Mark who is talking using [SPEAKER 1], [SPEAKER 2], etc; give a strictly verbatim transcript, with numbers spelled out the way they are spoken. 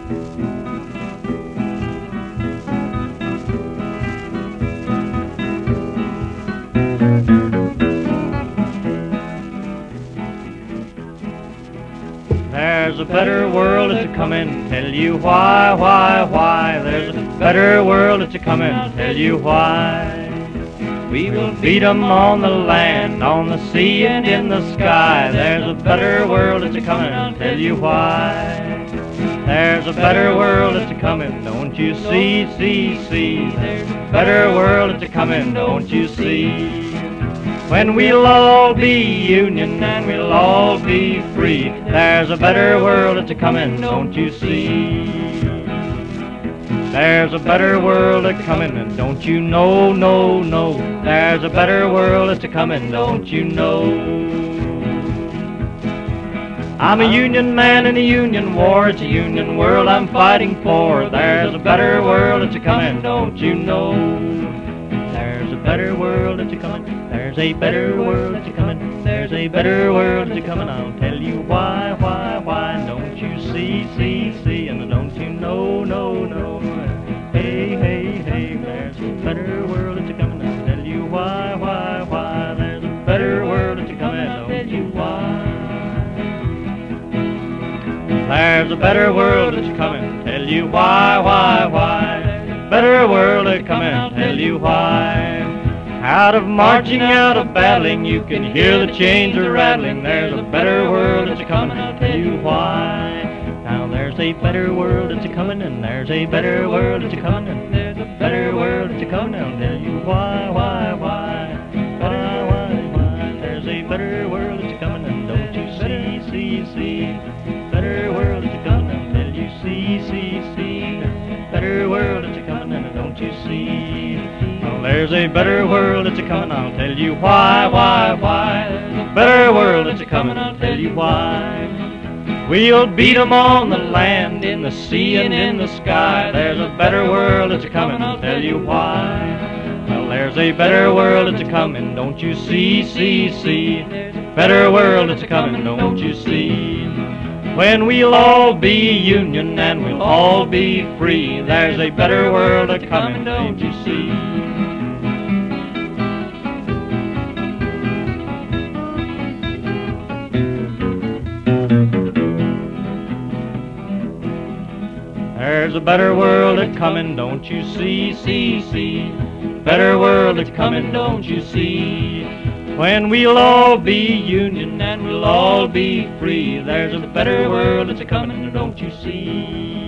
[SPEAKER 1] There's a better world that's a-comin', tell you why, why, why. There's a better world that's a-comin', tell you why. We will beat 'em on the land, on the sea, and in the sky. There's a better world that's a-comin', tell you why. There's a better world that's a-comin', don't you see, see, see. There's a better world that's a-comin', don't you see. When we'll all be union and we'll all be free. There's a better world that's a-comin', don't you see. There's a better world a-comin', and don't you know, no, no. There's a better world that's a-comin', don't you know. I'm a union man in a union war. It's a union world I'm fighting for. There's a better world that's a-comin', don't you know. There's a better world that's a-comin'. There's a better world that's a-comin'. There's a better world that's a-comin'. I'll tell you why, why, why. Don't you see, see, see, and don't you know, no, no. Hey, hey, hey. There's a better world that's a-comin'. I'll tell you why, why, why. There's a better world that's a-comin'. I'll tell you why. There's a better world that's a-comin'. Tell you why, why, why. Better world a-comin'. Tell you why. Out of marching, out of battling, you can hear the chains are rattling. There's a better world that's a-comin', I'll tell you why. Now there's a better world that's a-comin', and there's a better world that's a-comin', and there's a better world that's a-comin', I'll tell you why, why, why, why, why, why. There's a better world that's a-comin', and don't you see, see, see. Better world that's a-comin', I'll tell you see, see, see. Better world that's a-comin', and don't you see. Well, there's a better world that's a-comin', I'll tell you why, why, why. There's a better world that's a-comin', I'll tell you why. We'll beat 'em on the land, in the sea, and in the sky. There's a better world that's a-comin', I'll tell you why. Well, there's a better world that's a-comin', don't you see, see, see. Better world that's a-comin', don't you see. When we'll all be union and we'll all be free. There's a better world a-comin', don't you see. There's a better world a-comin', don't you see, see, see. Better world a-comin', don't you see. When we'll all be union and we'll all be free. There's a better world that's a-comin', don't you see.